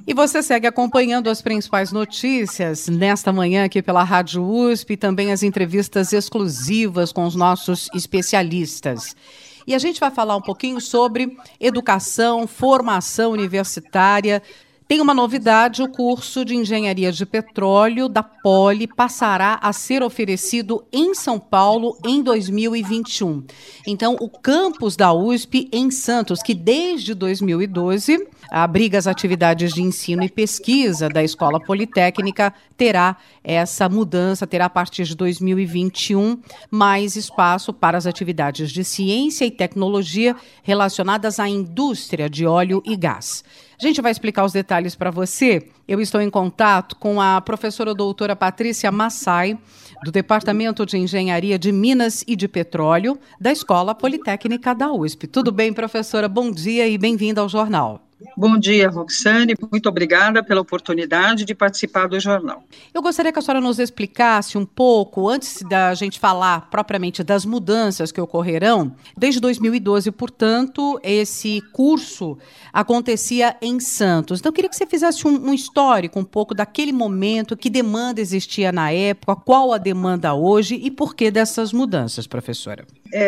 E você segue acompanhando as principais notícias nesta manhã aqui pela Rádio USP e também as entrevistas exclusivas com os nossos especialistas. E a gente vai falar um pouquinho sobre educação, formação universitária. Tem uma novidade: o curso de Engenharia de Petróleo da Poli passará a ser oferecido em São Paulo em 2021. Então, o campus da USP em Santos, que desde 2012 abriga as atividades de ensino e pesquisa da Escola Politécnica, terá essa mudança, terá a partir de 2021 mais espaço para as atividades de ciência e tecnologia relacionadas à indústria de óleo e gás. A gente vai explicar os detalhes para você. Eu estou em contato com a professora doutora Patrícia Massai, do Departamento de Engenharia de Minas e de Petróleo, da Escola Politécnica da USP. Tudo bem, professora? Bom dia e bem-vinda ao jornal. Bom dia, Roxane. Muito obrigada pela oportunidade de participar do jornal. Eu gostaria que a senhora nos explicasse um pouco, antes da gente falar propriamente das mudanças que ocorrerão. Desde 2012, portanto, esse curso acontecia em Santos. Então, eu queria que você fizesse um histórico um pouco daquele momento, que demanda existia na época, qual a demanda hoje e por que dessas mudanças, professora.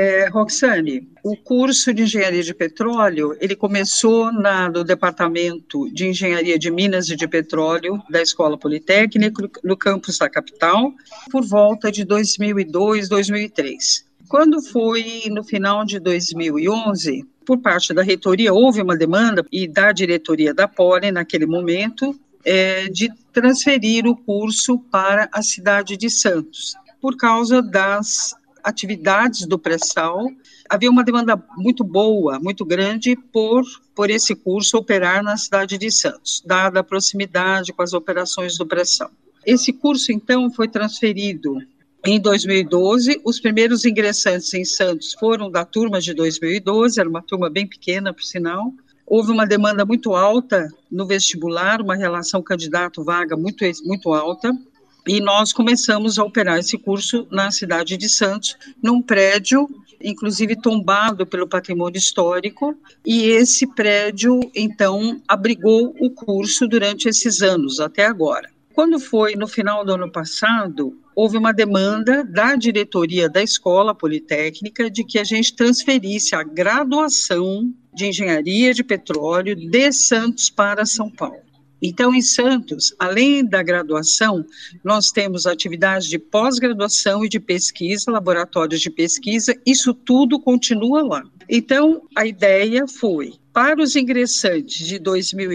Roxane, o curso de Engenharia de Petróleo, ele começou no Departamento de Engenharia de Minas e de Petróleo da Escola Politécnica, no campus da capital, por volta de 2002, 2003. Quando foi no final de 2011, por parte da reitoria, houve uma demanda, e da diretoria da Poli, naquele momento, de transferir o curso para a cidade de Santos, por causa das atividades do pré-sal. Havia uma demanda muito boa, muito grande, por esse curso operar na cidade de Santos, dada a proximidade com as operações do pré-sal. Esse curso, então, foi transferido em 2012. Os primeiros ingressantes em Santos foram da turma de 2012, era uma turma bem pequena, por sinal. Houve uma demanda muito alta no vestibular, uma relação candidato-vaga muito alta, e nós começamos a operar esse curso na cidade de Santos, num prédio, inclusive tombado pelo patrimônio histórico, e esse prédio, então, abrigou o curso durante esses anos, até agora. Quando foi no final do ano passado, houve uma demanda da diretoria da Escola Politécnica de que a gente transferisse a graduação de Engenharia de Petróleo de Santos para São Paulo. Então, em Santos, além da graduação, nós temos atividades de pós-graduação e de pesquisa, laboratórios de pesquisa, isso tudo continua lá. Então, a ideia foi, para os ingressantes de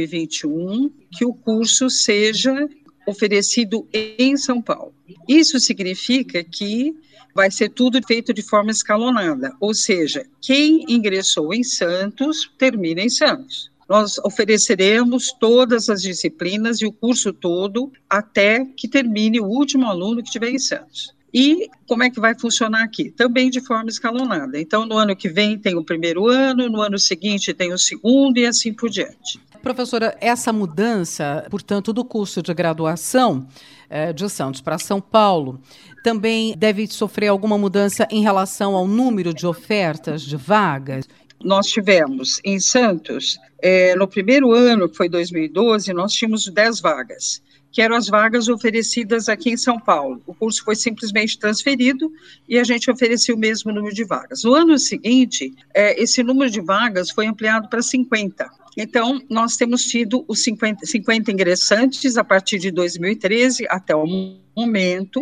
2021, que o curso seja oferecido em São Paulo. Isso significa que vai ser tudo feito de forma escalonada, ou seja, quem ingressou em Santos, termina em Santos. Nós ofereceremos todas as disciplinas e o curso todo até que termine o último aluno que estiver em Santos. E como é que vai funcionar aqui? Também de forma escalonada. Então, no ano que vem tem o primeiro ano, no ano seguinte tem o segundo e assim por diante. Professora, essa mudança, portanto, do curso de graduação de Santos para São Paulo, também deve sofrer alguma mudança em relação ao número de ofertas de vagas? Nós tivemos em Santos, no primeiro ano, que foi 2012, nós tínhamos 10 vagas, que eram as vagas oferecidas aqui em São Paulo. O curso foi simplesmente transferido e a gente ofereceu o mesmo número de vagas. No ano seguinte, esse número de vagas foi ampliado para 50. Então, nós temos tido os 50 ingressantes a partir de 2013 até o momento,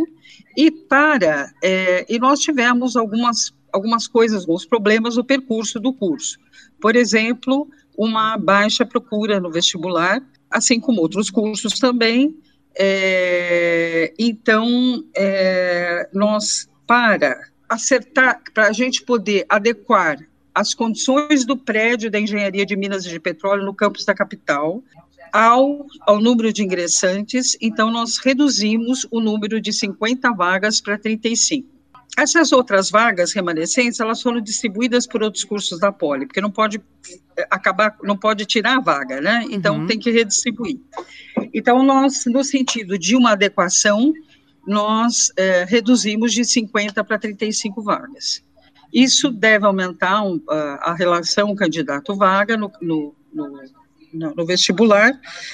e nós tivemos algumas coisas, alguns problemas no percurso do curso. Por exemplo, uma baixa procura no vestibular, assim como outros cursos também. Nós, para a gente poder adequar as condições do prédio da Engenharia de Minas e de Petróleo no campus da capital ao número de ingressantes, então nós reduzimos o número de 50 vagas para 35. Essas outras vagas remanescentes, elas foram distribuídas por outros cursos da Poli, porque não pode tirar a vaga, né? Então, tem que redistribuir. Então, nós, no sentido de uma adequação, nós reduzimos de 50 para 35 vagas. Isso deve aumentar a relação candidato-vaga no vestibular,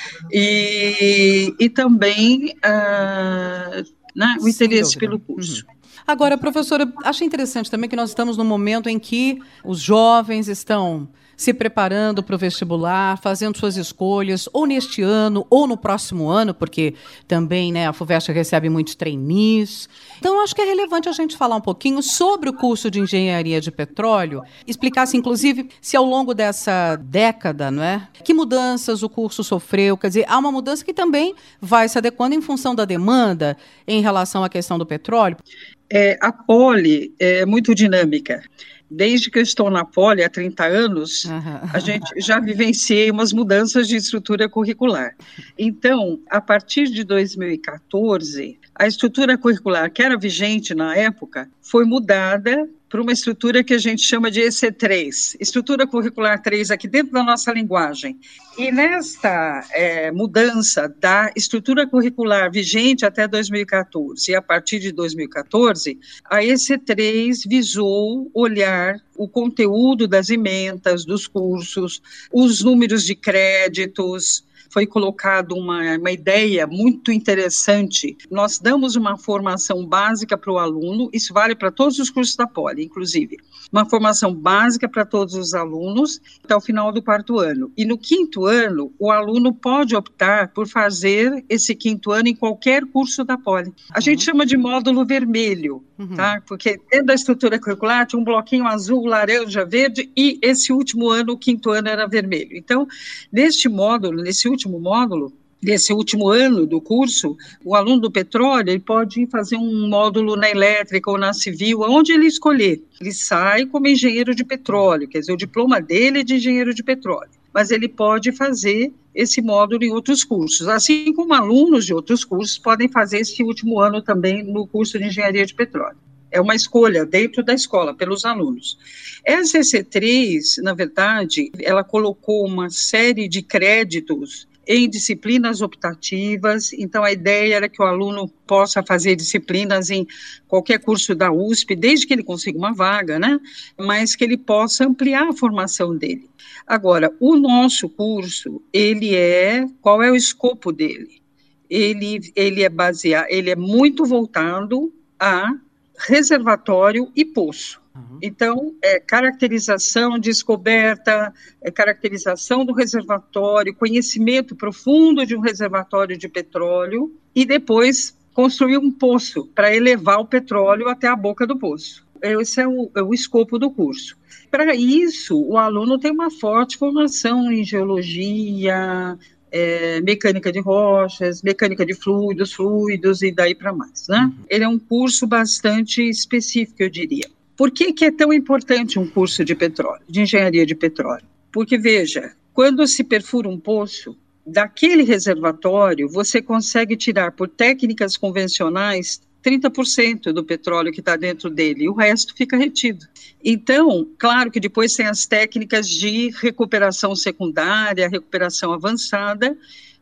e também né, o interesse pelo curso. Agora, professora, acho interessante também que nós estamos num momento em que os jovens estão se preparando para o vestibular, fazendo suas escolhas, ou neste ano, ou no próximo ano, porque também, né, a FUVEST recebe muitos trainees. Então, acho que é relevante a gente falar um pouquinho sobre o curso de Engenharia de Petróleo, explicar-se, inclusive, se ao longo dessa década, não é, que mudanças o curso sofreu. Quer dizer, há uma mudança que também vai se adequando em função da demanda em relação à questão do petróleo. A Poli é muito dinâmica. Desde que eu estou na Poli, há 30 anos, a gente já vivenciei umas mudanças de estrutura curricular. Então, a partir de 2014, a estrutura curricular que era vigente na época foi mudada para uma estrutura que a gente chama de EC3, Estrutura Curricular 3, aqui dentro da nossa linguagem. E nesta mudança da estrutura curricular vigente até 2014, e a partir de 2014, a EC3 visou olhar o conteúdo das ementas, dos cursos, os números de créditos. Foi colocado uma ideia muito interessante. Nós damos uma formação básica para o aluno, isso vale para todos os cursos da Poli, inclusive. Uma formação básica para todos os alunos até o final do 4º ano. E no 5º ano, o aluno pode optar por fazer esse 5º ano em qualquer curso da Poli. A gente chama de módulo vermelho, tá? Porque dentro da estrutura curricular tinha um bloquinho azul, laranja, verde, e esse último ano, o 5º ano, era vermelho. Então, nesse último ano do curso, o aluno do petróleo ele pode fazer um módulo na elétrica ou na civil, onde ele escolher. Ele sai como engenheiro de petróleo, quer dizer, o diploma dele é de engenheiro de petróleo, mas ele pode fazer esse módulo em outros cursos, assim como alunos de outros cursos podem fazer esse último ano também no curso de engenharia de petróleo. É uma escolha dentro da escola, pelos alunos. Essa EC3, na verdade, ela colocou uma série de créditos em disciplinas optativas, então a ideia era que o aluno possa fazer disciplinas em qualquer curso da USP, desde que ele consiga uma vaga, né? Mas que ele possa ampliar a formação dele. Agora, o nosso curso, qual é o escopo dele? Ele é muito voltado a reservatório e poço. Então, caracterização, descoberta, caracterização do reservatório, conhecimento profundo de um reservatório de petróleo e depois construir um poço para elevar o petróleo até a boca do poço. Esse é o escopo do curso. Para isso, o aluno tem uma forte formação em geologia, mecânica de rochas, mecânica de fluidos e daí para mais, né? Ele é um curso bastante específico, eu diria. Por que é tão importante um curso de petróleo, de engenharia de petróleo? Porque, veja, quando se perfura um poço, daquele reservatório, você consegue tirar, por técnicas convencionais, 30% do petróleo que está dentro dele, e o resto fica retido. Então, claro que depois tem as técnicas de recuperação secundária, recuperação avançada,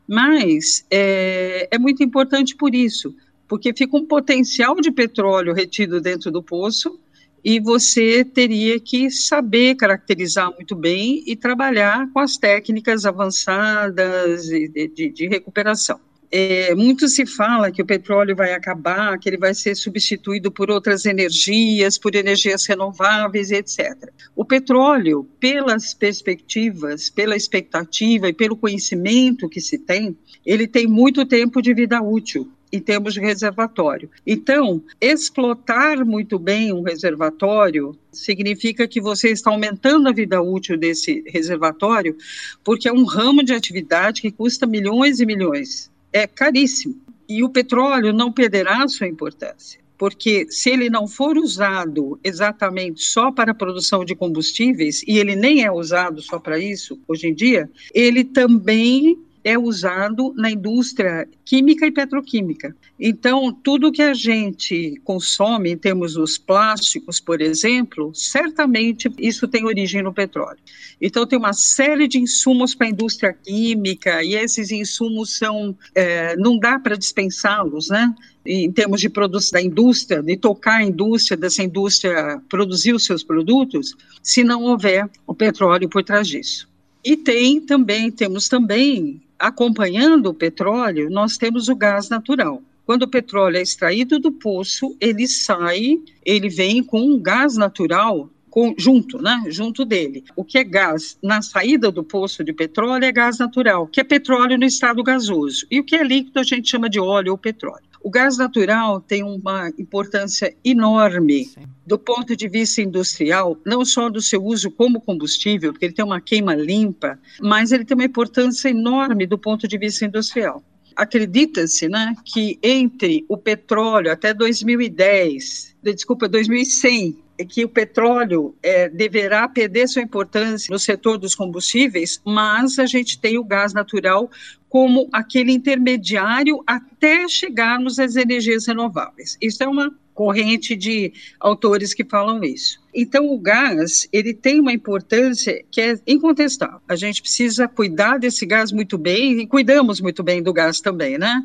mas é muito importante por isso, porque fica um potencial de petróleo retido dentro do poço, e você teria que saber caracterizar muito bem e trabalhar com as técnicas avançadas de recuperação. Muito se fala que o petróleo vai acabar, que ele vai ser substituído por outras energias, por energias renováveis, etc. O petróleo, pelas perspectivas, pela expectativa e pelo conhecimento que se tem, ele tem muito tempo de vida útil em termos de reservatório. Então, explotar muito bem um reservatório significa que você está aumentando a vida útil desse reservatório, porque é um ramo de atividade que custa milhões e milhões. É caríssimo. E o petróleo não perderá a sua importância, porque se ele não for usado exatamente só para a produção de combustíveis, e ele nem é usado só para isso hoje em dia, ele também é usado na indústria química e petroquímica. Então, tudo que a gente consome, em termos dos plásticos, por exemplo, certamente isso tem origem no petróleo. Então, tem uma série de insumos para a indústria química, e esses insumos não dá para dispensá-los, né? Em termos de produtos da indústria, de tocar a indústria, dessa indústria produzir os seus produtos, se não houver o petróleo por trás disso. E temos também, acompanhando o petróleo, nós temos o gás natural. Quando o petróleo é extraído do poço, ele vem com um gás natural junto dele. O que é gás na saída do poço de petróleo é gás natural, que é petróleo no estado gasoso. E o que é líquido a gente chama de óleo ou petróleo. O gás natural tem uma importância enorme do ponto de vista industrial, não só do seu uso como combustível, porque ele tem uma queima limpa, mas ele tem uma importância enorme do ponto de vista industrial. Acredita-se, né, que entre o petróleo até 2100, que o petróleo deverá perder sua importância no setor dos combustíveis, mas a gente tem o gás natural como aquele intermediário até chegarmos às energias renováveis. Isso é uma corrente de autores que falam isso. Então, o gás, ele tem uma importância que é incontestável. A gente precisa cuidar desse gás muito bem, e cuidamos muito bem do gás também, né?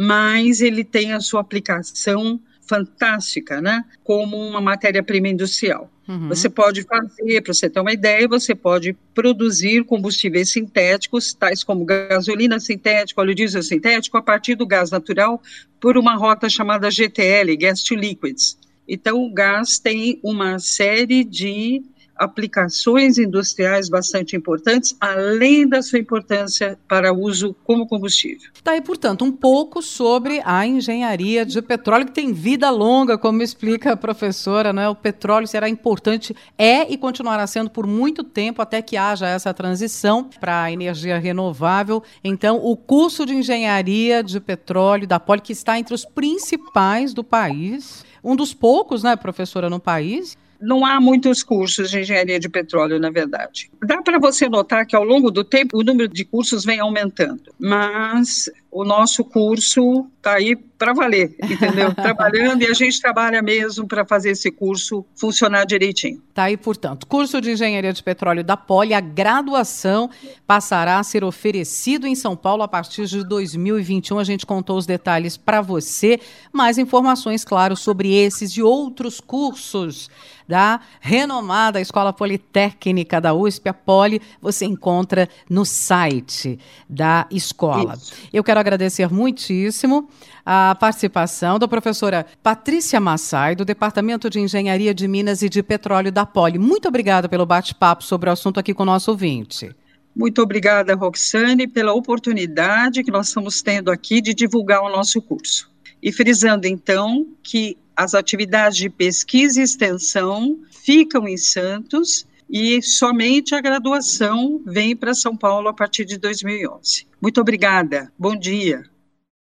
Mas ele tem a sua aplicação fantástica, né? Como uma matéria-prima industrial. Uhum. Você pode fazer, para você ter uma ideia, você pode produzir combustíveis sintéticos, tais como gasolina sintética, óleo diesel sintético, a partir do gás natural, por uma rota chamada GTL, Gas to Liquids. Então, o gás tem uma série de aplicações industriais bastante importantes, além da sua importância para uso como combustível. Tá aí, portanto, um pouco sobre a engenharia de petróleo, que tem vida longa, como explica a professora, né? O petróleo será importante, e continuará sendo por muito tempo, até que haja essa transição para a energia renovável. Então, o curso de engenharia de petróleo da Poli, que está entre os principais do país, um dos poucos, né, professora, no país. Não há muitos cursos de engenharia de petróleo, na verdade. Dá para você notar que, ao longo do tempo, o número de cursos vem aumentando, mas o nosso curso está aí para valer, entendeu? Trabalhando, e a gente trabalha mesmo para fazer esse curso funcionar direitinho. Está aí, portanto, curso de engenharia de petróleo da Poli, a graduação passará a ser oferecido em São Paulo a partir de 2021. A gente contou os detalhes para você. Mais informações, claro, sobre esses e outros cursos da renomada Escola Politécnica da USP, a Poli, você encontra no site da escola. Isso. Eu quero agradecer muitíssimo a participação da professora Patrícia Massai, do Departamento de Engenharia de Minas e de Petróleo da Poli. Muito obrigada pelo bate-papo sobre o assunto aqui com o nosso ouvinte. Muito obrigada, Roxane, pela oportunidade que nós estamos tendo aqui de divulgar o nosso curso. E frisando, então, que as atividades de pesquisa e extensão ficam em Santos e somente a graduação vem para São Paulo a partir de 2011. Muito obrigada. Bom dia.